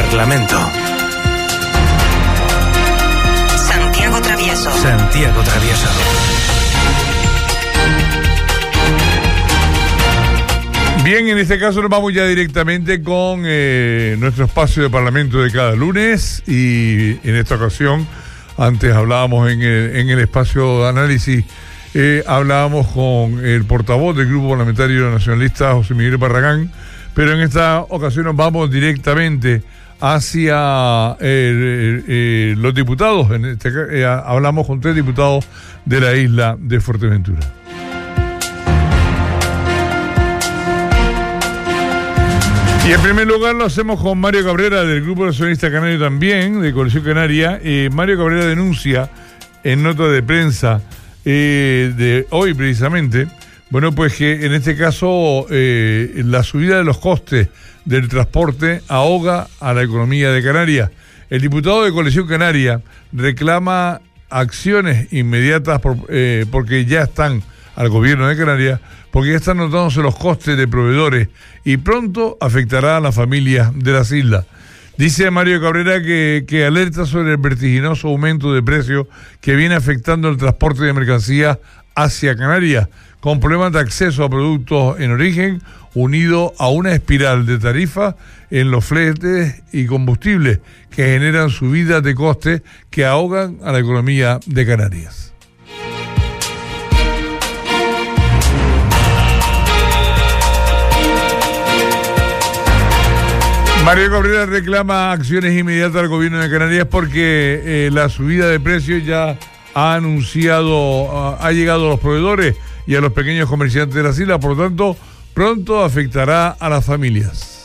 Parlamento. Santiago Travieso. Santiago Travieso. Bien, en este caso nos vamos ya directamente con nuestro espacio de Parlamento de cada lunes, y en esta ocasión, antes hablábamos en el espacio de análisis, hablábamos con el portavoz del Grupo Parlamentario Nacionalista, José Miguel Barragán, pero en esta ocasión nos vamos directamente hacia los diputados. Hablamos con 3 diputados de la isla de Fuerteventura. Y en primer lugar lo hacemos con Mario Cabrera, del Grupo Nacionalista Canario también, de Coalición Canaria. Mario Cabrera denuncia en nota de prensa de hoy precisamente, bueno, pues que en este caso la subida de los costes del transporte ahoga a la economía de Canarias. El diputado de Coalición Canaria reclama acciones inmediatas porque ya están al gobierno de Canarias, porque ya están notándose los costes de proveedores y pronto afectará a las familias de las islas. Dice Mario Cabrera que alerta sobre el vertiginoso aumento de precios que viene afectando el transporte de mercancías hacia Canarias, con problemas de acceso a productos en origen, unido a una espiral de tarifas en los fletes y combustibles que generan subidas de costes que ahogan a la economía de Canarias. Mario Cabrera reclama acciones inmediatas al gobierno de Canarias porque la subida de precios ya ha anunciado, ha llegado a los proveedores y a los pequeños comerciantes de las islas, por lo tanto, pronto afectará a las familias.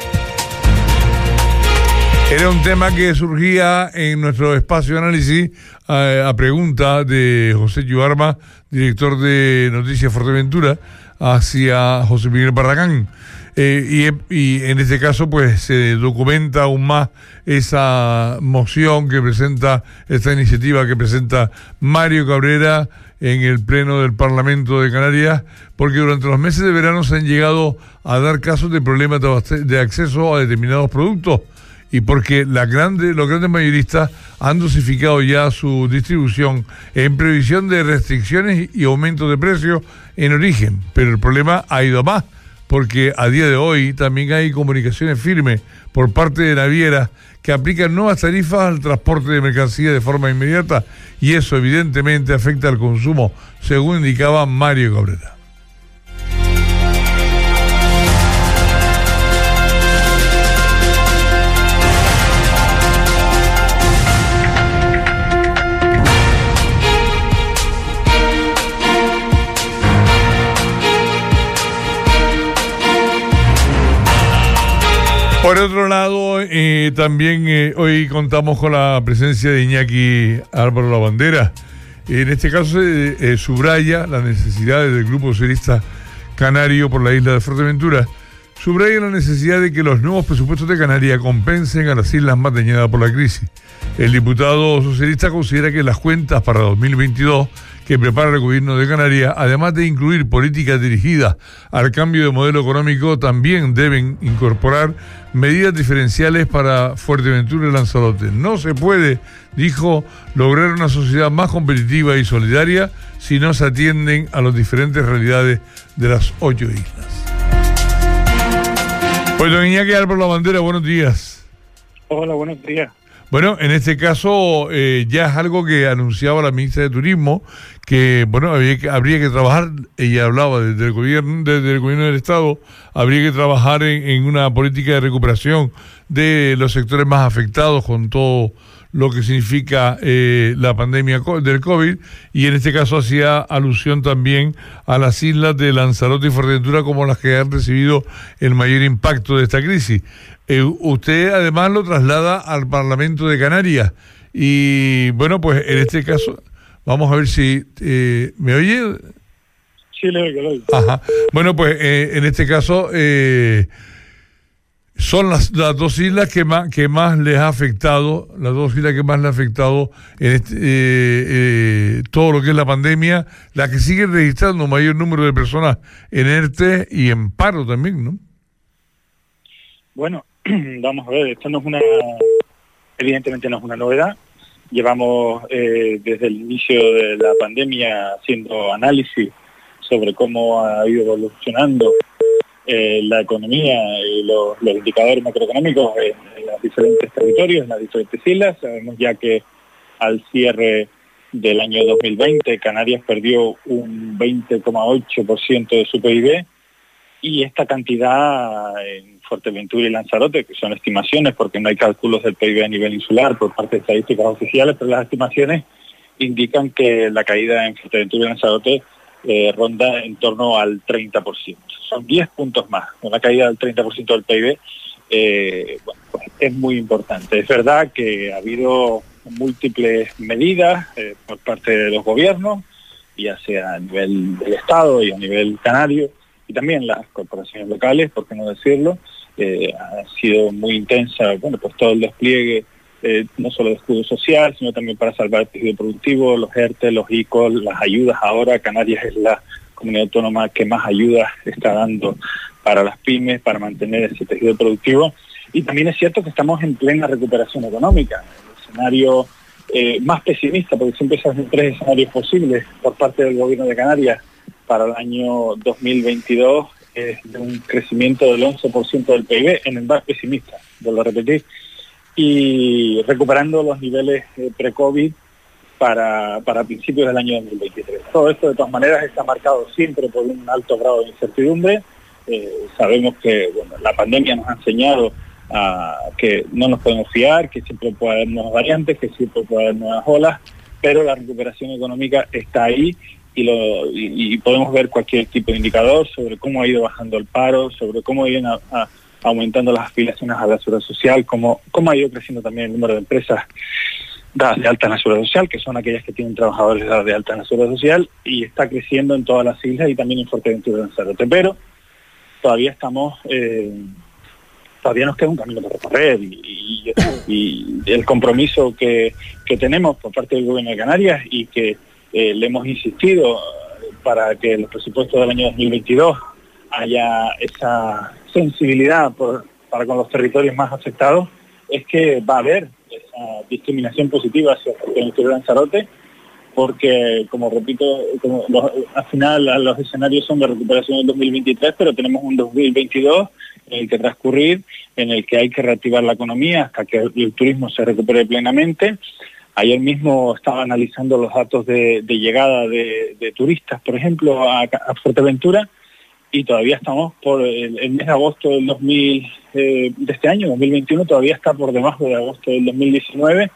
Era un tema que surgía en nuestro espacio de análisis a pregunta de José Yuarma, director de Noticias Fuerteventura, hacia José Miguel Barragán. Y en este caso pues se documenta aún más esa moción que presenta, esta iniciativa que presenta Mario Cabrera en el Pleno del Parlamento de Canarias, porque durante los meses de verano se han llegado a dar casos de problemas de acceso a determinados productos, y porque los grandes mayoristas han dosificado ya su distribución en previsión de restricciones y aumento de precios en origen. Pero el problema ha ido a más, porque a día de hoy también hay comunicaciones firmes por parte de navieras que aplican nuevas tarifas al transporte de mercancías de forma inmediata, y eso evidentemente afecta al consumo, según indicaba Mario Cabrera. Por otro lado, también hoy contamos con la presencia de Iñaki Álvaro Lavandera. En este caso subraya las necesidades del Grupo Socialista Canario por la isla de Fuerteventura. Subraya la necesidad de que los nuevos presupuestos de Canarias compensen a las islas más dañadas por la crisis. El diputado socialista considera que las cuentas para 2022 que prepara el gobierno de Canarias, además de incluir políticas dirigidas al cambio de modelo económico, también deben incorporar medidas diferenciales para Fuerteventura y Lanzarote. No se puede, dijo, lograr una sociedad más competitiva y solidaria si no se atienden a las diferentes realidades de las 8 islas. Pues don Iñaki Álvaro Lavandera, buenos días. Hola, buenos días. Bueno, en este caso ya es algo que anunciaba la ministra de Turismo, que bueno, habría que trabajar, ella hablaba desde el gobierno del Estado, habría que trabajar en una política de recuperación de los sectores más afectados con todo lo que significa la pandemia del COVID, y en este caso hacía alusión también a las islas de Lanzarote y Fuerteventura como las que han recibido el mayor impacto de esta crisis. Usted además lo traslada al Parlamento de Canarias y bueno, pues en este caso vamos a ver si ¿me oye? Sí, le oigo. Ajá. Bueno, pues en este caso son las dos islas que más les ha afectado, las dos islas que más les ha afectado en todo lo que es la pandemia, las que siguen registrando un mayor número de personas en ERTE y en paro también, ¿no? Bueno, Vamos a ver, esto evidentemente no es una novedad. Llevamos desde el inicio de la pandemia haciendo análisis sobre cómo ha ido evolucionando la economía y los indicadores macroeconómicos en los diferentes territorios, en las diferentes islas. Sabemos ya que al cierre del año 2020 Canarias perdió un 20,8% de su PIB, y esta cantidad en Fuerteventura y Lanzarote, que son estimaciones porque no hay cálculos del PIB a nivel insular por parte de estadísticas oficiales, pero las estimaciones indican que la caída en Fuerteventura y Lanzarote ronda en torno al 30%. Son 10 puntos más. Una caída del 30% del PIB pues es muy importante. Es verdad que ha habido múltiples medidas por parte de los gobiernos, ya sea a nivel del Estado y a nivel canario, y también las corporaciones locales, por qué no decirlo. Ha sido muy intensa, pues todo el despliegue, no solo de escudo social, sino también para salvar el tejido productivo, los ERTE, los ICO, las ayudas. Ahora Canarias es la comunidad autónoma que más ayudas está dando para las pymes, para mantener ese tejido productivo. Y también es cierto que estamos en plena recuperación económica. El escenario más pesimista, porque siempre se hacen 3 escenarios posibles por parte del gobierno de Canarias para el año 2022, es de un crecimiento del 11% del PIB, en el más pesimista, vuelvo a repetir, y recuperando los niveles pre-COVID para principios del año 2023. Todo esto, de todas maneras, está marcado siempre por un alto grado de incertidumbre. Sabemos que la pandemia nos ha enseñado que no nos podemos fiar, que siempre puede haber nuevas variantes, que siempre puede haber nuevas olas, pero la recuperación económica está ahí, y podemos ver cualquier tipo de indicador sobre cómo ha ido bajando el paro, sobre cómo ha ido aumentando las afiliaciones a la seguridad social, cómo ha ido creciendo también el número de empresas dadas de alta en la seguridad social, que son aquellas que tienen trabajadores dados de alta en la seguridad social, y está creciendo en todas las islas y también en Fuerteventura y Lanzarote. Pero todavía todavía nos queda un camino por recorrer, y el compromiso que tenemos por parte del gobierno de Canarias, y que le hemos insistido para que los presupuestos del año 2022 haya esa sensibilidad para con los territorios más afectados, es que va a haber esa discriminación positiva hacia Fuerteventura y Lanzarote, porque, como repito, al final los escenarios son de recuperación del 2023, pero tenemos un 2022 en el que transcurrir, en el que hay que reactivar la economía hasta que el turismo se recupere plenamente. Ayer mismo estaba analizando los datos de llegada de turistas, por ejemplo, a Fuerteventura, y todavía estamos por el mes de agosto de este año, 2021, todavía está por debajo de agosto del 2019,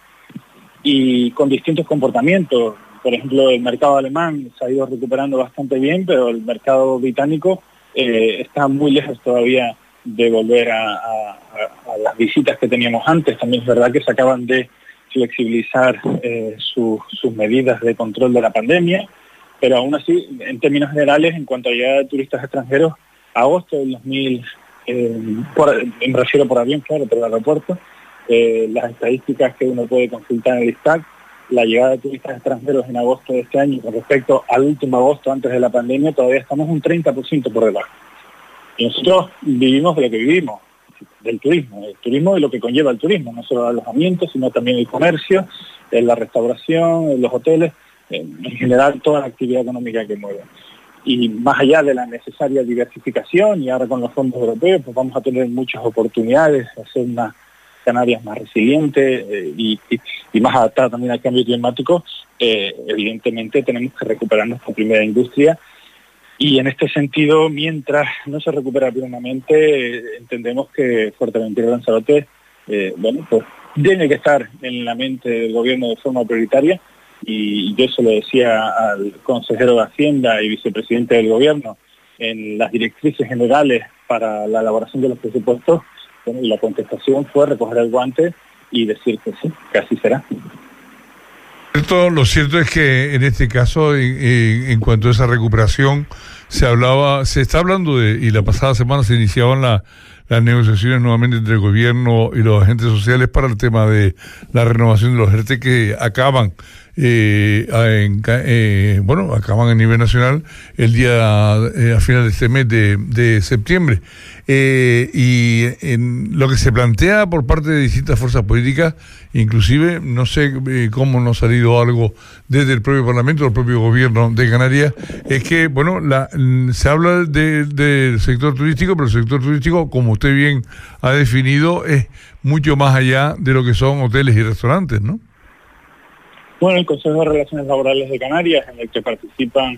y con distintos comportamientos. Por ejemplo, el mercado alemán se ha ido recuperando bastante bien, pero el mercado británico está muy lejos todavía de volver a las visitas que teníamos antes. También es verdad que se acaban de flexibilizar sus medidas de control de la pandemia, pero aún así, en términos generales, en cuanto a llegada de turistas extranjeros, agosto del 2000, me refiero por avión, claro, por el aeropuerto, las estadísticas que uno puede consultar en el ISTAC, la llegada de turistas extranjeros en agosto de este año con respecto al último agosto antes de la pandemia, todavía estamos un 30% por debajo. Y nosotros vivimos de lo que vivimos, del turismo, el turismo y lo que conlleva el turismo, no solo el alojamiento, sino también el comercio, la restauración, los hoteles, en general toda la actividad económica que mueve. Y más allá de la necesaria diversificación, y ahora con los fondos europeos, pues vamos a tener muchas oportunidades de hacer una Canarias más resiliente y más adaptada también al cambio climático. Evidentemente tenemos que recuperar nuestra primera industria, y en este sentido, mientras no se recupera plenamente, entendemos que Fuerteventura y Lanzarote pues tiene que estar en la mente del gobierno de forma prioritaria, y yo se lo decía al consejero de Hacienda y vicepresidente del gobierno en las directrices generales para la elaboración de los presupuestos. Y la contestación fue recoger el guante y decir que sí, que así será. Lo cierto es que en este caso, en cuanto a esa recuperación, se está hablando y la pasada semana se iniciaban las negociaciones nuevamente entre el gobierno y los agentes sociales para el tema de la renovación de los ERTE que acaban acaban a nivel nacional el día a final de este mes de septiembre. Y en lo que se plantea por parte de distintas fuerzas políticas, inclusive, no sé cómo nos ha salido algo desde el propio Parlamento, el propio gobierno de Canarias, es que, se habla del sector turístico, pero el sector turístico, como usted bien ha definido, es mucho más allá de lo que son hoteles y restaurantes, ¿no? Bueno, el Consejo de Relaciones Laborales de Canarias, en el que participan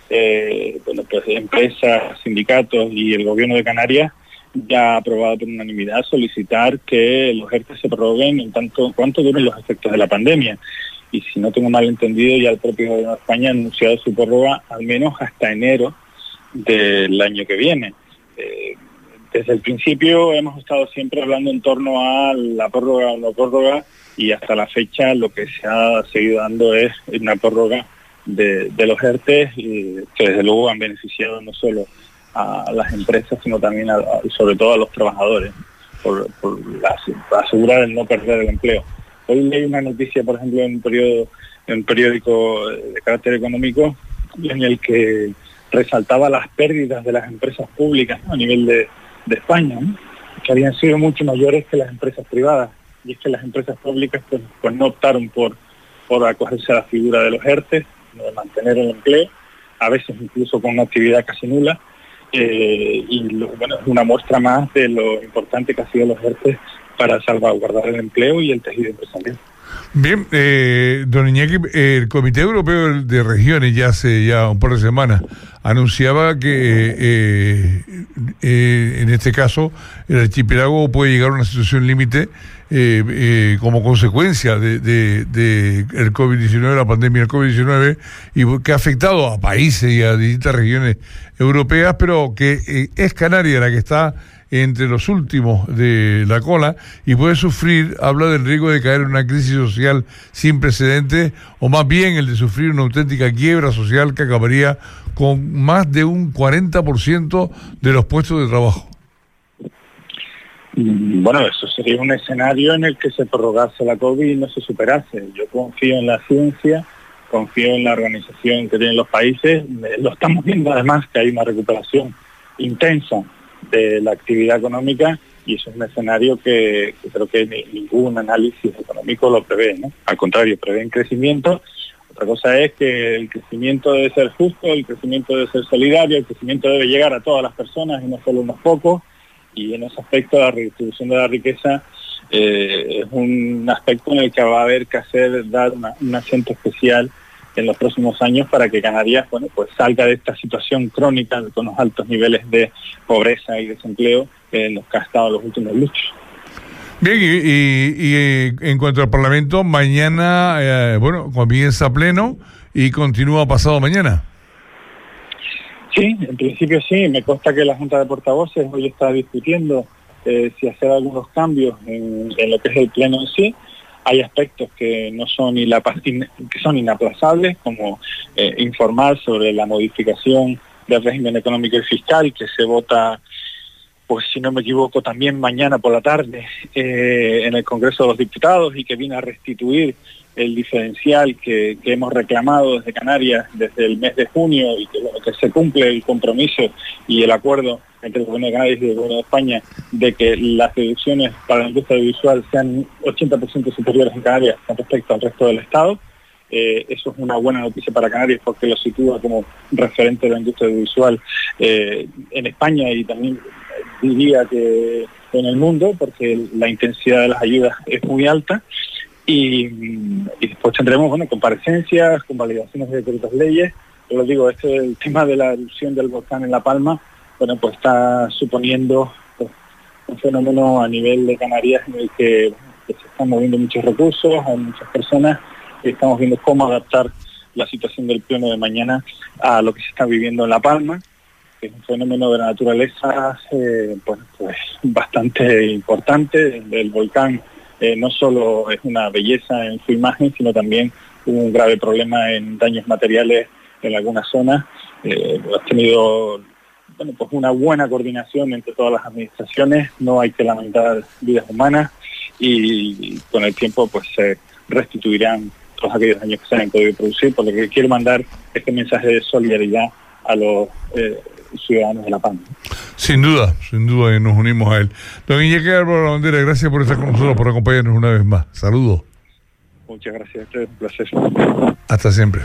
empresas, sindicatos y el gobierno de Canarias, ya ha aprobado por unanimidad solicitar que los ERTE se prorroguen en tanto cuanto duren los efectos de la pandemia. Y si no tengo mal entendido, ya el propio gobierno de España ha anunciado su prórroga al menos hasta enero del año que viene. Desde el principio hemos estado siempre hablando en torno a la prórroga o no prórroga, y hasta la fecha lo que se ha seguido dando es una prórroga de los ERTE, que desde luego han beneficiado no solo a las empresas, sino también sobre todo a los trabajadores, por asegurar el no perder el empleo. Hoy leí una noticia, por ejemplo, en un periódico de carácter económico, en el que resaltaba las pérdidas de las empresas públicas, ¿no?, a nivel de España, ¿no?, que habían sido mucho mayores que las empresas privadas. Y es que las empresas públicas pues no optaron por acogerse a la figura de los ERTE, de mantener el empleo, a veces incluso con una actividad casi nula, es una muestra más de lo importante que ha sido los ERTE para salvaguardar el empleo y el tejido empresarial. Bien, don Iñaki, el Comité Europeo de Regiones ya hace un par de semanas anunciaba que en este caso el archipiélago puede llegar a una situación límite como consecuencia de el COVID-19, la pandemia del COVID-19, y que ha afectado a países y a distintas regiones europeas, pero que es Canarias la que está entre los últimos de la cola y puede sufrir, habla del riesgo de caer en una crisis social sin precedentes, o más bien el de sufrir una auténtica quiebra social que acabaría con más de un 40% de los puestos de trabajo. Bueno, eso sería un escenario en el que se prorrogase la COVID y no se superase. Yo confío en la ciencia, confío en la organización que tienen los países. Lo estamos viendo además, que hay una recuperación intensa de la actividad económica, y eso es un escenario que creo que ningún análisis económico lo prevé, ¿no? Al contrario, prevén crecimiento. Otra cosa es que el crecimiento debe ser justo, el crecimiento debe ser solidario, el crecimiento debe llegar a todas las personas y no solo a unos pocos, y en ese aspecto la redistribución de la riqueza es un aspecto en el que va a haber que dar un acento especial en los próximos años para que Canarias pues salga de esta situación crónica con los altos niveles de pobreza y desempleo en los que ha estado los últimos luchos. Bien, y en cuanto al Parlamento, mañana comienza pleno y continúa pasado mañana. Sí, en principio sí. Me consta que la Junta de Portavoces hoy está discutiendo si hacer algunos cambios en lo que es el pleno en sí. Hay aspectos que no son que son inaplazables, como informar sobre la modificación del régimen económico y fiscal, que se vota, pues si no me equivoco, también mañana por la tarde en el Congreso de los Diputados, y que viene a restituir el diferencial que hemos reclamado desde Canarias desde el mes de junio, y que se cumple el compromiso y el acuerdo entre el gobierno de Canarias y el gobierno de España de que las deducciones para la industria audiovisual sean 80% superiores en Canarias con respecto al resto del Estado. Eso es una buena noticia para Canarias porque lo sitúa como referente de la industria audiovisual en España, y también diría que en el mundo, porque la intensidad de las ayudas es muy alta. Y después tendremos comparecencias, convalidaciones de decretos leyes. Pero digo, el tema de la erupción del volcán en La Palma, pues está suponiendo un fenómeno a nivel de Canarias en el que se están moviendo muchos recursos, hay muchas personas, y estamos viendo cómo adaptar la situación del pleno de mañana a lo que se está viviendo en La Palma, que es un fenómeno de la naturaleza pues bastante importante. El volcán no solo es una belleza en su imagen, sino también un grave problema en daños materiales en algunas zonas. Has tenido pues una buena coordinación entre todas las administraciones, no hay que lamentar vidas humanas y con el tiempo pues se restituirán todos aquellos daños que se hayan podido producir, por lo que quiero mandar este mensaje de solidaridad a los ciudadanos de La Palma. Sin duda, y nos unimos a él. Don Iñaki Álvaro Bandera, gracias por estar con nosotros, por acompañarnos una vez más. Saludos. Muchas gracias, es un placer. Hasta siempre.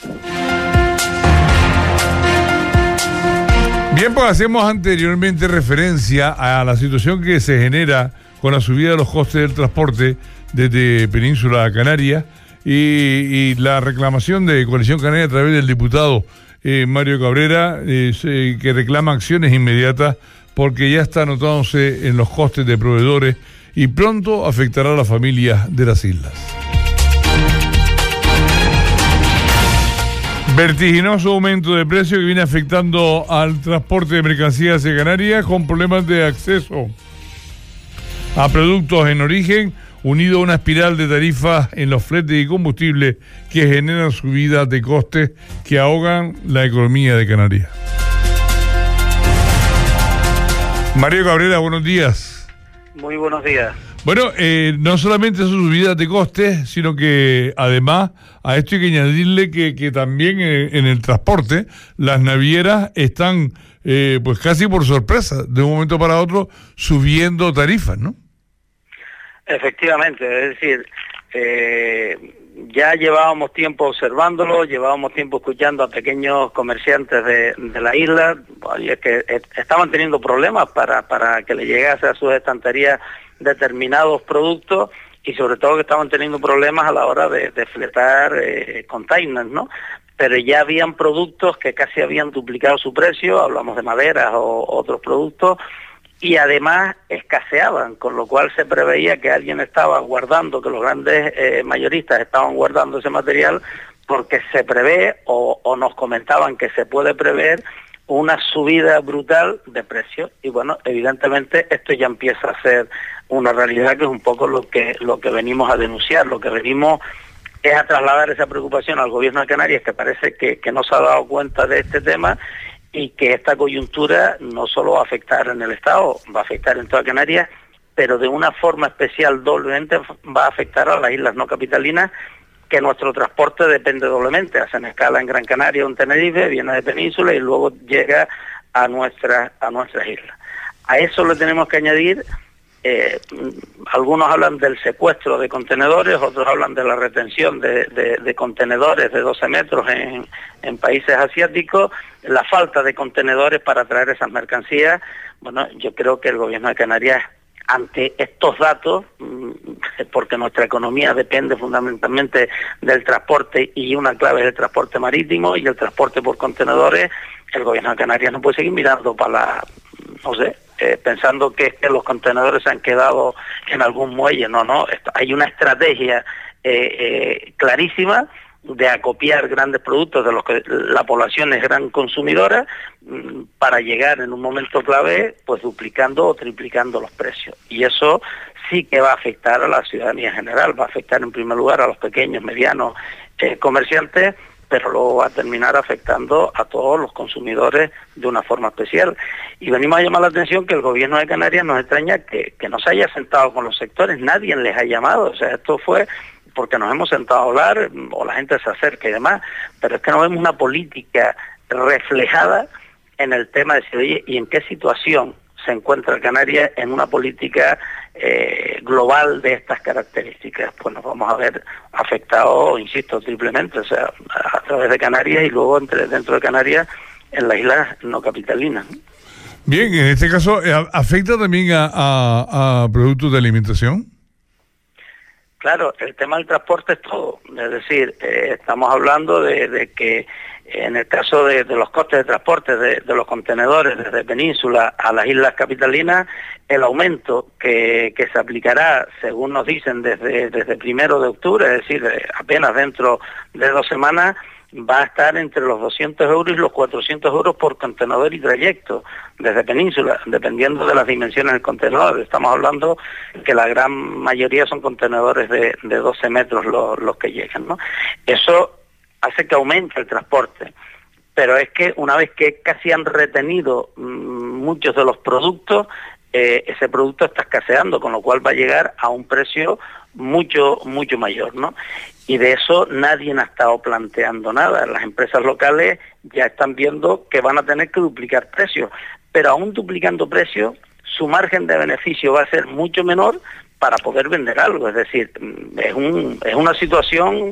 Bien, pues hacemos anteriormente referencia a la situación que se genera con la subida de los costes del transporte desde Península a Canarias y la reclamación de Coalición Canaria a través del diputado Mario Cabrera, que reclama acciones inmediatas porque ya está anotándose en los costes de proveedores y pronto afectará a las familias de las islas. Vertiginoso aumento de precio que viene afectando al transporte de mercancías de Canarias con problemas de acceso a productos en origen, unido a una espiral de tarifas en los fletes y combustible que generan subidas de costes que ahogan la economía de Canarias. Mario Cabrera, buenos días. Muy buenos días. Bueno, no solamente son subidas de costes, sino que además a esto hay que añadirle que también en el transporte las navieras están pues casi por sorpresa, de un momento para otro, subiendo tarifas, ¿no? Efectivamente, es decir, ya llevábamos tiempo observándolo, llevábamos tiempo escuchando a pequeños comerciantes de la isla, y es que estaban teniendo problemas para que le llegase a sus estanterías determinados productos y sobre todo que estaban teniendo problemas a la hora de fletar containers, ¿no? Pero ya habían productos que casi habían duplicado su precio, hablamos de maderas o otros productos, y además escaseaban, con lo cual se preveía que alguien estaba guardando, que los grandes mayoristas estaban guardando ese material porque se prevé o nos comentaban que se puede prever una subida brutal de precios. Y bueno, evidentemente esto ya empieza a ser una realidad, que es un poco lo que venimos a denunciar, lo que venimos es a trasladar esa preocupación al gobierno de Canarias, que parece que no se ha dado cuenta de este tema y que esta coyuntura no solo va a afectar en el Estado, va a afectar en toda Canarias, pero de una forma especial doblemente va a afectar a las islas no capitalinas, que nuestro transporte depende doblemente. Hacen escala en Gran Canaria o en Tenerife, viene de Península y luego llega a nuestras islas. A eso le tenemos que añadir, algunos hablan del secuestro de contenedores, otros hablan de la retención de contenedores de 12 metros en países asiáticos, la falta de contenedores para traer esas mercancías. Bueno, yo creo que el gobierno de Canarias, ante estos datos, porque nuestra economía depende fundamentalmente del transporte y una clave es el transporte marítimo y el transporte por contenedores, el gobierno de Canarias no puede seguir mirando pensando que los contenedores se han quedado en algún muelle. No, hay una estrategia clarísima de acopiar grandes productos de los que la población es gran consumidora para llegar en un momento clave pues duplicando o triplicando los precios, y eso sí que va a afectar a la ciudadanía en general, va a afectar en primer lugar a los pequeños, medianos comerciantes, pero luego va a terminar afectando a todos los consumidores de una forma especial. Y venimos a llamar la atención que el gobierno de Canarias, nos extraña que no se haya sentado con los sectores, nadie les ha llamado, o sea, esto fue porque nos hemos sentado a hablar o la gente se acerca y demás, pero es que no vemos una política reflejada en el tema de decir, oye, ¿y en qué situación se encuentra Canarias en una política global de estas características? Pues nos vamos a ver afectados, insisto, triplemente, o sea, a través de Canarias y luego dentro de Canarias en las islas no capitalinas. Bien, en este caso, ¿afecta también a productos de alimentación? Claro, el tema del transporte es todo, es decir, estamos hablando de que en el caso de los costes de transporte de los contenedores desde Península a las islas capitalinas, el aumento que se aplicará, según nos dicen, desde 1 de octubre, es decir, apenas dentro de 2 semanas, va a estar entre los 200 euros y los 400 euros por contenedor y trayecto desde Península, dependiendo de las dimensiones del contenedor. Estamos hablando que la gran mayoría son contenedores de 12 metros los que llegan, ¿no? Eso hace que aumente el transporte. Pero es que una vez que casi han retenido muchos de los productos, ese producto está escaseando, con lo cual va a llegar a un precio mucho mayor, ¿no? Y de eso nadie ha estado planteando nada. Las empresas locales ya están viendo que van a tener que duplicar precios, pero aún duplicando precios, su margen de beneficio va a ser mucho menor para poder vender algo. Es decir, es una situación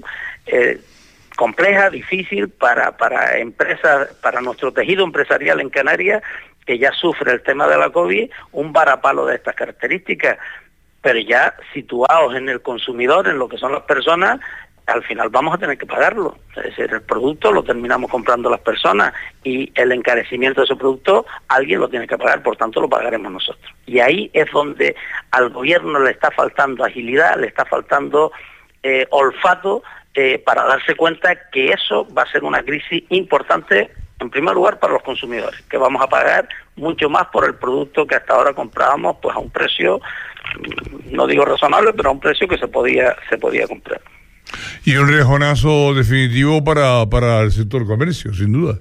compleja, difícil para empresas, para nuestro tejido empresarial en Canarias, que ya sufre el tema de la COVID, un varapalo de estas características, pero ya situados en el consumidor, en lo que son las personas, al final vamos a tener que pagarlo. Es decir, el producto lo terminamos comprando las personas y el encarecimiento de ese producto alguien lo tiene que pagar, por tanto lo pagaremos nosotros. Y ahí es donde al gobierno le está faltando agilidad, le está faltando olfato, para darse cuenta que eso va a ser una crisis importante, en primer lugar para los consumidores, que vamos a pagar mucho más por el producto que hasta ahora comprábamos pues a un precio, no digo razonable, pero a un precio que se podía comprar. Y un rejonazo definitivo para el sector comercio, sin duda.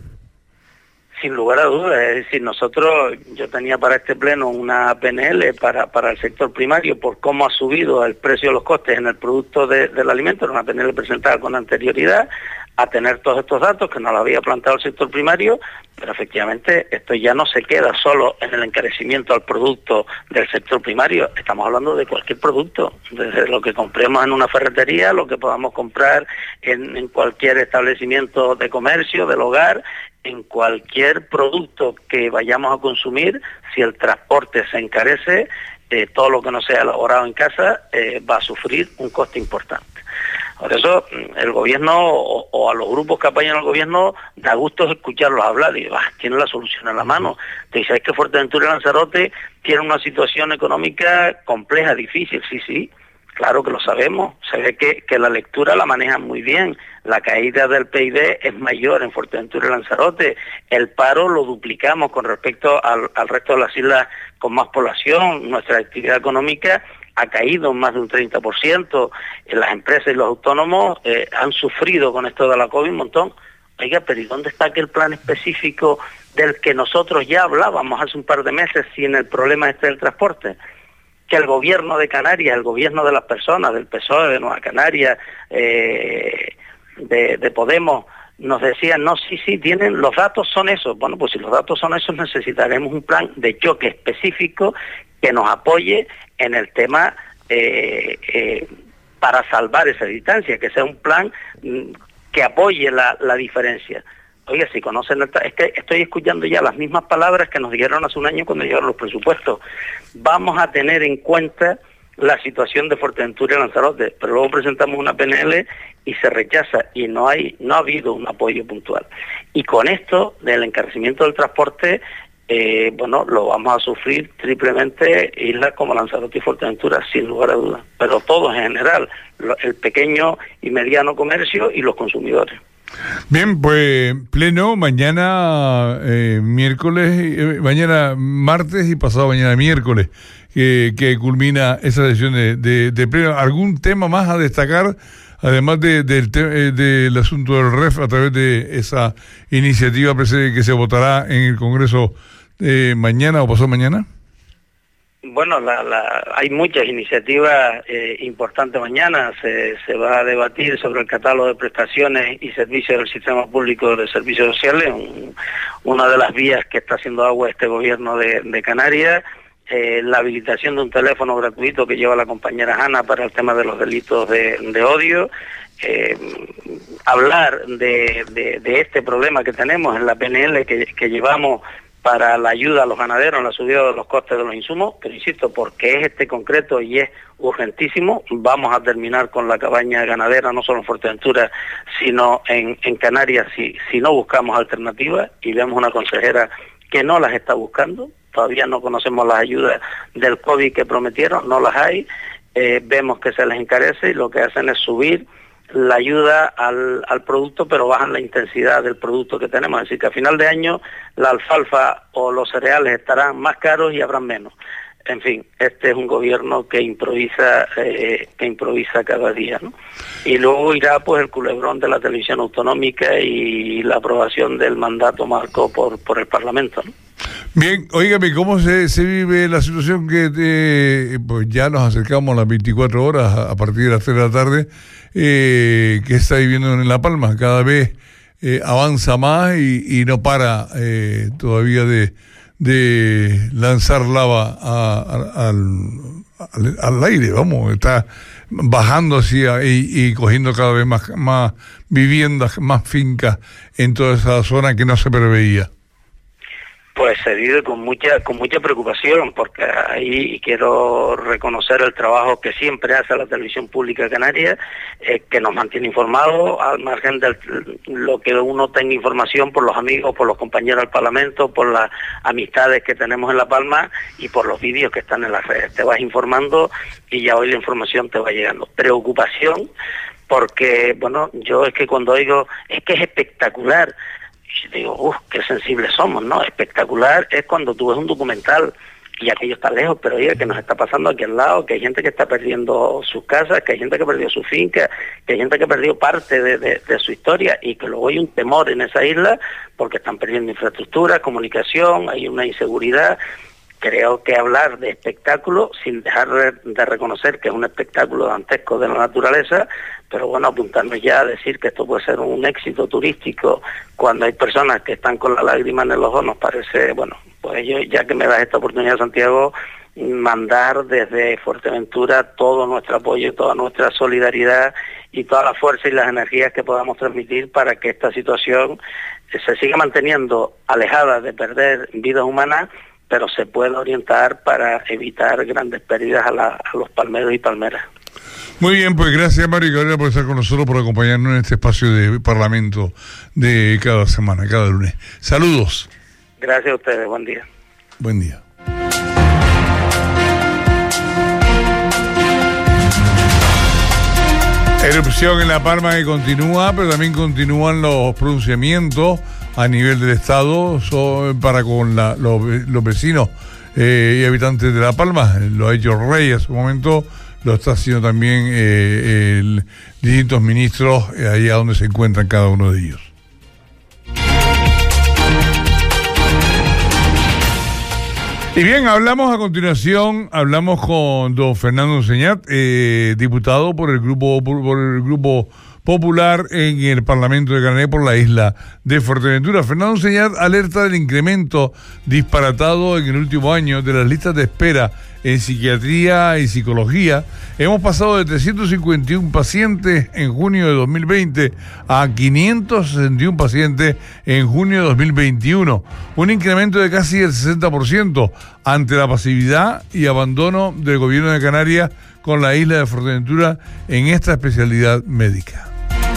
Sin lugar a dudas, es decir, yo tenía para este pleno una PNL para el sector primario por cómo ha subido el precio de los costes en el producto del alimento, era una PNL presentada con anterioridad a tener todos estos datos que nos lo había planteado el sector primario, pero efectivamente esto ya no se queda solo en el encarecimiento al producto del sector primario, estamos hablando de cualquier producto, desde lo que compremos en una ferretería, lo que podamos comprar en cualquier establecimiento de comercio, del hogar, en cualquier producto que vayamos a consumir, si el transporte se encarece, todo lo que no sea elaborado en casa va a sufrir un coste importante. Por eso el gobierno o a los grupos que apoyan al gobierno da gusto escucharlos hablar y tienen la solución en la mano. Te dice, es que Fuerteventura y Lanzarote tienen una situación económica compleja, difícil, sí, claro que lo sabemos, se ve que la lectura la manejan muy bien, la caída del PIB es mayor en Fuerteventura y Lanzarote, el paro lo duplicamos con respecto al resto de las islas con más población, nuestra actividad económica ha caído en más de un 30%, las empresas y los autónomos han sufrido con esto de la COVID un montón. Oiga, pero ¿y dónde está aquel plan específico del que nosotros ya hablábamos hace un par de meses sin el problema del transporte? Que el gobierno de Canarias, el gobierno de las personas, del PSOE, de Nueva Canarias, de Podemos, nos decían, no, sí, tienen, los datos son esos. Bueno, pues si los datos son esos, necesitaremos un plan de choque específico que nos apoye en el tema para salvar esa distancia, que sea un plan que apoye la diferencia. Oiga, si conocen, es que estoy escuchando ya las mismas palabras que nos dijeron hace un año cuando llegaron los presupuestos. Vamos a tener en cuenta la situación de Fuerteventura y Lanzarote, pero luego presentamos una PNL y se rechaza y no ha habido un apoyo puntual. Y con esto del encarecimiento del transporte, lo vamos a sufrir triplemente islas como Lanzarote y Fuerteventura, sin lugar a dudas, pero todos en general, el pequeño y mediano comercio y los consumidores. Bien, pues pleno mañana mañana martes y pasado mañana miércoles, que culmina esa sesión de pleno. ¿Algún tema más a destacar, además del asunto del REF, a través de esa iniciativa que se votará en el Congreso mañana o pasado mañana? Bueno, hay muchas iniciativas importantes mañana. Se va a debatir sobre el catálogo de prestaciones y servicios del sistema público de servicios sociales, una de las vías que está haciendo agua este gobierno de Canarias, la habilitación de un teléfono gratuito que lleva la compañera Ana para el tema de los delitos de odio, hablar de este problema que tenemos en la PNL que llevamos para la ayuda a los ganaderos en la subida de los costes de los insumos, pero insisto, porque es concreto y es urgentísimo, vamos a terminar con la cabaña ganadera, no solo en Fuerteventura, sino en Canarias, si no buscamos alternativas, y vemos una consejera que no las está buscando, todavía no conocemos las ayudas del COVID que prometieron, no las hay, vemos que se les encarece y lo que hacen es subir la ayuda al producto, pero bajan la intensidad del producto que tenemos. Es decir, que a final de año la alfalfa o los cereales estarán más caros y habrán menos. en fin, este es un gobierno que improvisa cada día, ¿no? Y luego irá pues el culebrón de la televisión autonómica y la aprobación del mandato marco por el Parlamento, ¿no? Bien, óigame, ¿cómo se vive la situación que pues ya nos acercamos a las 24 horas a partir de las 3 de la tarde que está viviendo en La Palma? Cada vez avanza más y no para todavía de lanzar lava al aire, vamos, está bajando hacia y cogiendo cada vez más viviendas, más fincas en toda esa zona que no se preveía. Pues se vive con mucha preocupación, porque ahí quiero reconocer el trabajo que siempre hace la televisión pública canaria, que nos mantiene informados al margen de lo que uno tenga información por los amigos, por los compañeros del Parlamento, por las amistades que tenemos en La Palma y por los vídeos que están en las redes. Te vas informando y ya hoy la información te va llegando. Preocupación porque, bueno, yo es que cuando oigo, es que es espectacular. Y digo, qué sensibles somos, ¿no? Espectacular es cuando tú ves un documental y aquello está lejos, pero oye, que nos está pasando aquí al lado, que hay gente que está perdiendo sus casas, que hay gente que perdió su finca, que hay gente que perdió parte de su historia y que luego hay un temor en esa isla porque están perdiendo infraestructura, comunicación, hay una inseguridad. Creo que hablar de espectáculo, sin dejar de reconocer que es un espectáculo dantesco de la naturaleza, pero bueno, apuntarnos ya a decir que esto puede ser un éxito turístico cuando hay personas que están con la lágrima en el ojo, nos parece, bueno, pues yo, ya que me das esta oportunidad, Santiago, mandar desde Fuerteventura todo nuestro apoyo, toda nuestra solidaridad y toda la fuerza y las energías que podamos transmitir para que esta situación se siga manteniendo alejada de perder vidas humanas, pero se puede orientar para evitar grandes pérdidas a los palmeros y palmeras. Muy bien, pues gracias Mario Cabrera por estar con nosotros, por acompañarnos en este espacio de Parlamento de cada semana, cada lunes. Saludos. Gracias a ustedes, buen día. Buen día. Erupción en La Palma que continúa, pero también continúan los pronunciamientos a nivel del Estado para con los vecinos y habitantes de La Palma. Lo ha hecho Rey a su momento, lo está haciendo también distintos ministros allá donde se encuentran cada uno de ellos. Y bien, hablamos a continuación, con don Fernando Enseñat, diputado por el Grupo Popular en el Parlamento de Canarias por la isla de Fuerteventura. Fernando Enseñat alerta del incremento disparatado en el último año de las listas de espera en psiquiatría y psicología. Hemos pasado de 351 pacientes en junio de 2020 a 561 pacientes en junio de 2021. Un incremento de casi el 60% ante la pasividad y abandono del gobierno de Canarias con la isla de Fuerteventura en esta especialidad médica.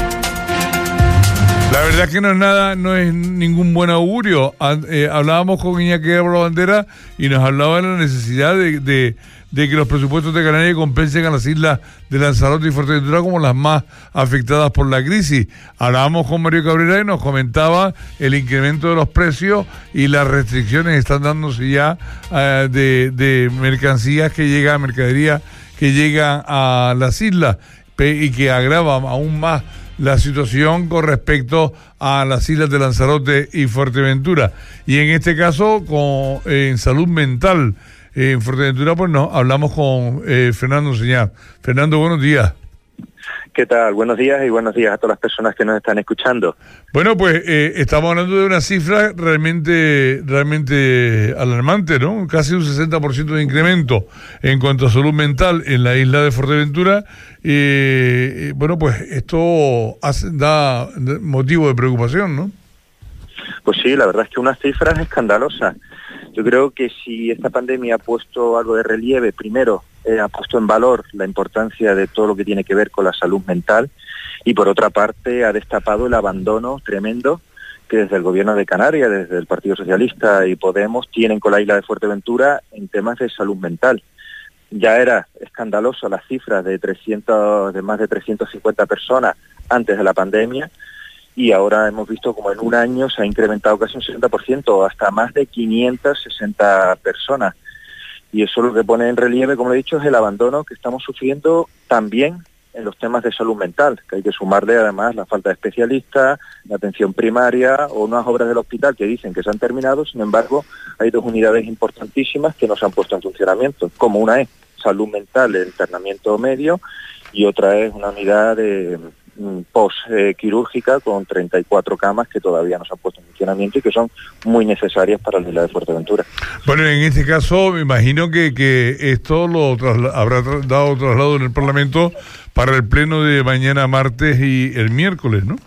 La verdad que no es ningún buen augurio. Hablábamos con Iñaki Bandera y nos hablaba de la necesidad de que los presupuestos de Canarias compensen a las islas de Lanzarote y Fuerteventura como las más afectadas por la crisis. Hablábamos con Mario Cabrera y nos comentaba el incremento de los precios y las restricciones que están dándose ya de mercancías mercadería que llegan a las islas y que agrava aún más la situación con respecto a las islas de Lanzarote y Fuerteventura. Y en este caso, en salud mental en Fuerteventura, pues hablamos con Fernando Enseñat. Fernando, buenos días. ¿Qué tal? Buenos días y buenos días a todas las personas que nos están escuchando. Bueno, pues estamos hablando de una cifra realmente alarmante, ¿no? Casi un 60% de incremento en cuanto a salud mental en la isla de Fuerteventura. Bueno, pues esto da motivo de preocupación, ¿no? Pues sí, la verdad es que unas cifras escandalosas. Yo creo que si esta pandemia ha puesto algo de relieve, primero ha puesto en valor la importancia de todo lo que tiene que ver con la salud mental y por otra parte ha destapado el abandono tremendo que desde el gobierno de Canarias, desde el Partido Socialista y Podemos tienen con la isla de Fuerteventura en temas de salud mental. Ya era escandaloso las cifras de más de 350 personas antes de la pandemia y ahora hemos visto como en un año se ha incrementado casi un 60%, hasta más de 560 personas. Y eso lo que pone en relieve, como he dicho, es el abandono que estamos sufriendo también en los temas de salud mental, que hay que sumarle además la falta de especialistas, la atención primaria o unas obras del hospital que dicen que se han terminado. Sin embargo, hay 2 unidades importantísimas que no se han puesto en funcionamiento, como una es salud mental, el internamiento medio, y otra es una unidad de post-quirúrgica con 34 camas que todavía no se han puesto en funcionamiento y que son muy necesarias para la isla de Fuerteventura. Bueno, en este caso me imagino que esto habrá dado traslado en el Parlamento para el pleno de mañana martes y el miércoles, ¿no?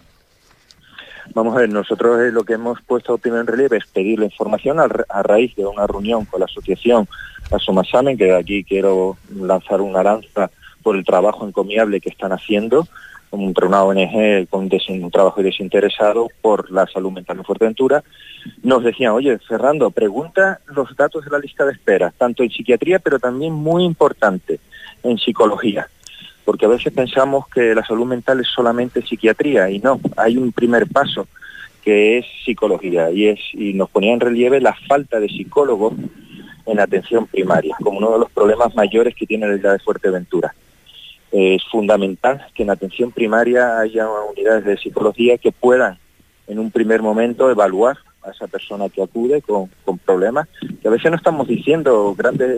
Vamos a ver, nosotros lo que hemos puesto primero en relieve es pedir la información a raíz de una reunión con la asociación Asomasamen, que de aquí quiero lanzar una lanza por el trabajo encomiable que están haciendo entre una ONG con un trabajo desinteresado por la salud mental en Fuerteventura. Nos decían, oye, Fernando, pregunta los datos de la lista de espera, tanto en psiquiatría, pero también muy importante, en psicología. Porque a veces pensamos que la salud mental es solamente psiquiatría, y no, hay un primer paso que es psicología, y nos ponía en relieve la falta de psicólogos en atención primaria, como uno de los problemas mayores que tiene la isla de Fuerteventura. Es fundamental que en atención primaria haya unidades de psicología que puedan en un primer momento evaluar a esa persona que acude con problemas, que a veces no estamos diciendo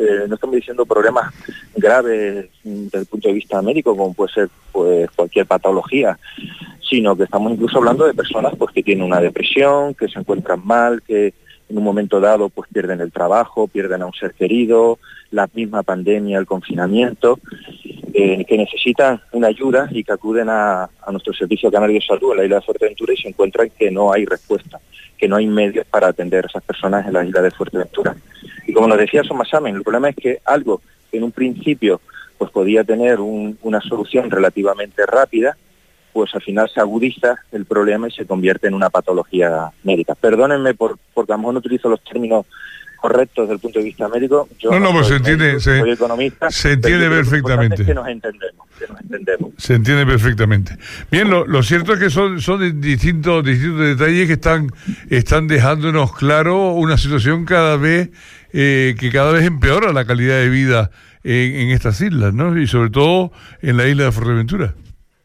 problemas graves desde el punto de vista médico, como puede ser pues cualquier patología, sino que estamos incluso hablando de personas pues que tienen una depresión, que se encuentran mal, que en un momento dado pues pierden el trabajo, pierden a un ser querido, la misma pandemia, el confinamiento, que necesitan una ayuda y que acuden a nuestro Servicio Canario de Salud en la isla de Fuerteventura y se encuentran que no hay respuesta, que no hay medios para atender a esas personas en la isla de Fuerteventura. Y como nos decía Asomasamen, el problema es que algo que en un principio pues podía tener una solución relativamente rápida, pues al final se agudiza el problema y se convierte en una patología médica. Perdónenme porque a lo mejor no utilizo los términos correctos desde el punto de vista médico. Yo pues se entiende, médico, soy economista. Se entiende perfectamente. Es que nos entendemos. Se entiende perfectamente. Bien, lo cierto es que son distintos detalles que están dejándonos claro una situación que cada vez empeora la calidad de vida en estas islas, ¿no? Y sobre todo en la isla de Fuerteventura.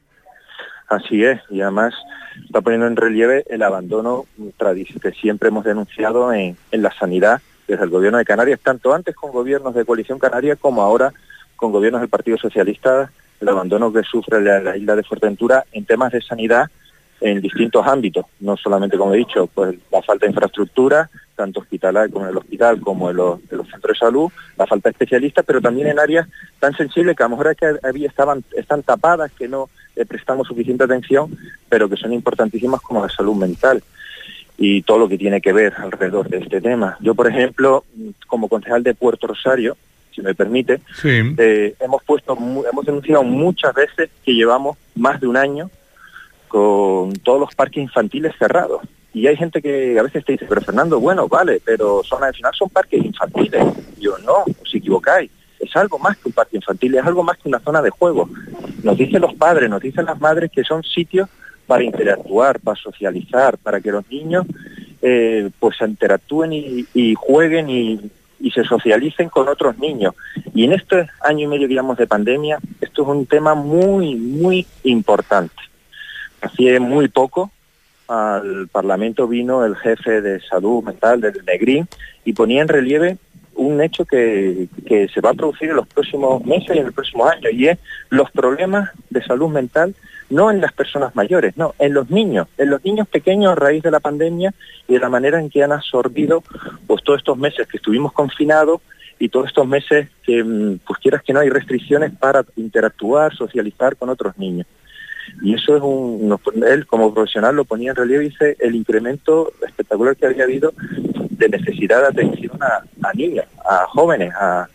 Así es, y además está poniendo en relieve el abandono que siempre hemos denunciado en la sanidad desde el gobierno de Canarias, tanto antes con gobiernos de coalición canaria como ahora con gobiernos del Partido Socialista, el abandono que sufre la isla de Fuerteventura en temas de sanidad en distintos ámbitos, no solamente, como he dicho, pues la falta de infraestructura, tanto hospitalaria como en el hospital como en los centros de salud, la falta de especialistas, pero también en áreas tan sensibles que a lo mejor están tapadas, que no prestamos suficiente atención, pero que son importantísimas, como la salud mental y todo lo que tiene que ver alrededor de este tema. Yo, por ejemplo, como concejal de Puerto Rosario, si me permite, sí. Hemos denunciado muchas veces que llevamos más de un año con todos los parques infantiles cerrados. Y hay gente que a veces te dice, pero Fernando, bueno, vale, pero al final son parques infantiles. Y yo, no, os equivocáis. Es algo más que un parque infantil, es algo más que una zona de juego. Nos dicen los padres, nos dicen las madres que son sitios para interactuar, para socializar, para que los niños pues interactúen y jueguen y se socialicen con otros niños. Y en este año y medio que llevamos de pandemia, esto es un tema muy, muy importante. Hace muy poco al Parlamento vino el jefe de salud mental del Negrín y ponía en relieve un hecho que se va a producir en los próximos meses y en el próximo año, y es los problemas de salud mental no en las personas mayores, no, en los niños pequeños a raíz de la pandemia y de la manera en que han absorbido pues todos estos meses que estuvimos confinados y todos estos meses que pues quieras que no hay restricciones para interactuar, socializar con otros niños. Y eso es él como profesional lo ponía en relieve y dice el incremento espectacular que había habido de necesidad de atención a niños, a jóvenes,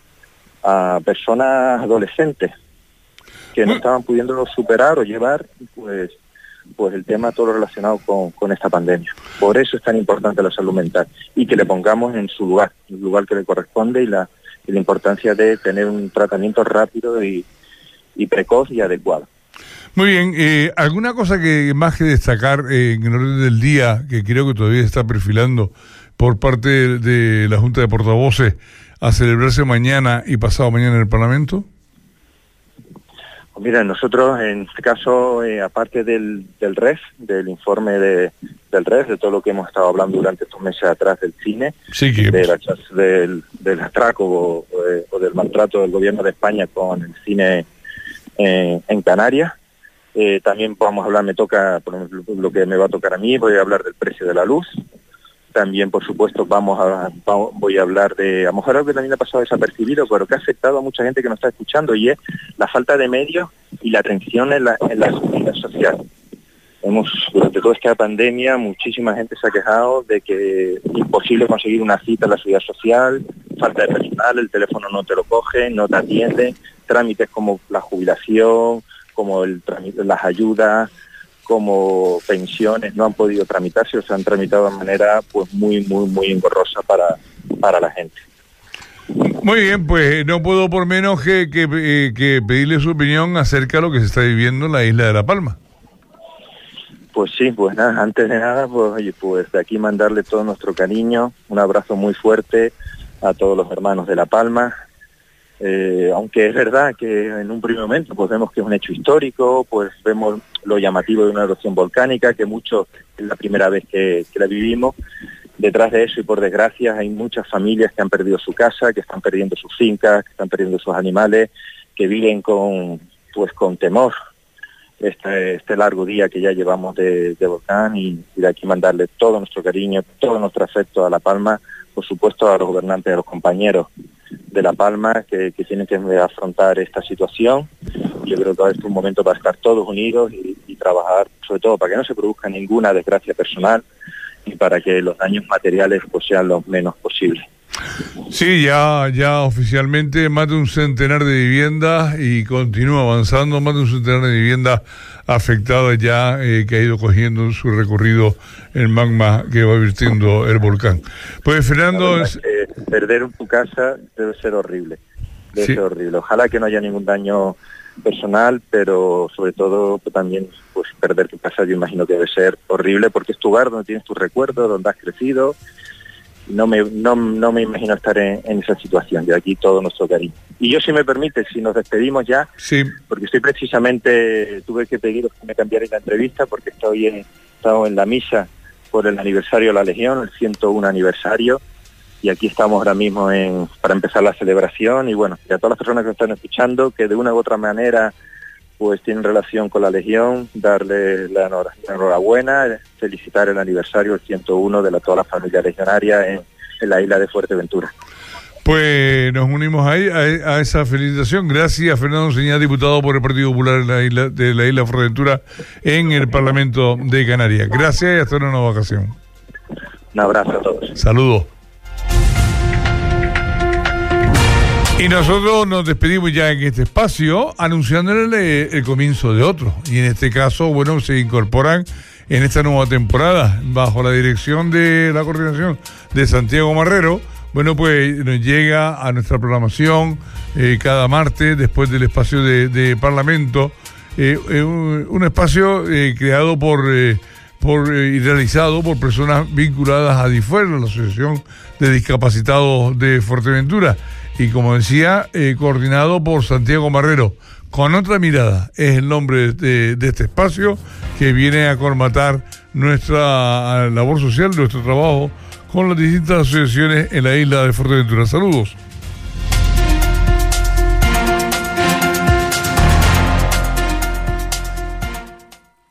a personas adolescentes que no estaban pudiendo superar o llevar pues el tema todo lo relacionado con esta pandemia. Por eso es tan importante la salud mental y que le pongamos en su lugar, el lugar que le corresponde y la importancia de tener un tratamiento rápido y precoz y adecuado. Muy bien, ¿alguna cosa que más que destacar en el orden del día, que creo que todavía está perfilando por parte de la Junta de Portavoces a celebrarse mañana y pasado mañana en el Parlamento? Mira, nosotros en este caso, aparte del REF, del informe del REF, de todo lo que hemos estado hablando durante estos meses atrás del cine, sí, que... del atraco o del maltrato del gobierno de España con el cine en Canarias, también vamos a hablar, me toca, por ejemplo, lo que me va a tocar a mí, voy a hablar del precio de la luz. También, por supuesto, voy a hablar de, a lo mejor algo que también ha pasado desapercibido, pero que ha afectado a mucha gente que nos está escuchando, y es la falta de medios y la atención en la seguridad social. Durante toda esta pandemia, muchísima gente se ha quejado de que es imposible conseguir una cita en la seguridad social, falta de personal, el teléfono no te lo coge, no te atiende, trámites como la jubilación, como las ayudas, como pensiones no han podido tramitarse o se han tramitado de manera pues muy engorrosa para la gente. Muy bien, pues no puedo por menos que pedirle su opinión acerca de lo que se está viviendo en la isla de La Palma. Pues sí, pues nada, antes de nada, pues de aquí mandarle todo nuestro cariño, un abrazo muy fuerte a todos los hermanos de La Palma. Aunque es verdad que en un primer momento pues vemos que es un hecho histórico, pues vemos lo llamativo de una erupción volcánica, que mucho es la primera vez que la vivimos. Detrás de eso, y por desgracia, hay muchas familias que han perdido su casa, que están perdiendo sus fincas, que están perdiendo sus animales, que viven con temor este largo día que ya llevamos de volcán, y de aquí mandarle todo nuestro cariño, todo nuestro afecto a La Palma, por supuesto a los gobernantes, a los compañeros de La Palma que tienen que afrontar esta situación. Yo creo que es un momento para estar todos unidos y trabajar, sobre todo para que no se produzca ninguna desgracia personal y para que los daños materiales pues sean los menos posibles. Sí, ya oficialmente más de un centenar de viviendas, y continúa avanzando, más de un centenar de viviendas afectadas ya, que ha ido cogiendo su recorrido el magma que va virtiendo el volcán. Pues Fernando... perder tu casa debe ser horrible, Sí. horrible. Ojalá que no haya ningún daño personal, pero sobre todo también pues perder tu casa, yo imagino que debe ser horrible, porque es tu hogar, donde tienes tus recuerdos, donde has crecido. No me imagino estar en esa situación. De aquí todo nuestro cariño. Y yo, si me permite, si nos despedimos ya, Sí. porque tuve que pediros que me cambiarais la entrevista, porque he estado en la misa por el aniversario de la Legión, el 101 aniversario, y aquí estamos ahora mismo para empezar la celebración. Y bueno, y a todas las personas que nos están escuchando, que de una u otra manera pues tienen relación con la Legión, darle la enhorabuena, felicitar el aniversario, el 101 de toda la familia legionaria en la isla de Fuerteventura. Pues nos unimos ahí a esa felicitación. Gracias, Fernando Señá, diputado por el Partido Popular de la isla de Fuerteventura en el Parlamento de Canarias. Gracias y hasta una nueva ocasión. Un abrazo a todos. Saludos. Y nosotros nos despedimos ya en este espacio, anunciándole el comienzo de otro. Y en este caso, bueno, se incorporan en esta nueva temporada, bajo la dirección de la coordinación de Santiago Marrero. Bueno, pues nos llega a nuestra programación cada martes, después del espacio de Parlamento, un espacio creado y realizado por personas vinculadas a DIFUER, la Asociación de Discapacitados de Fuerteventura. Y como decía, coordinado por Santiago Marrero. Con otra mirada es el nombre de este espacio, que viene a colmatar nuestra labor social, nuestro trabajo con las distintas asociaciones en la isla de Fuerteventura. Saludos.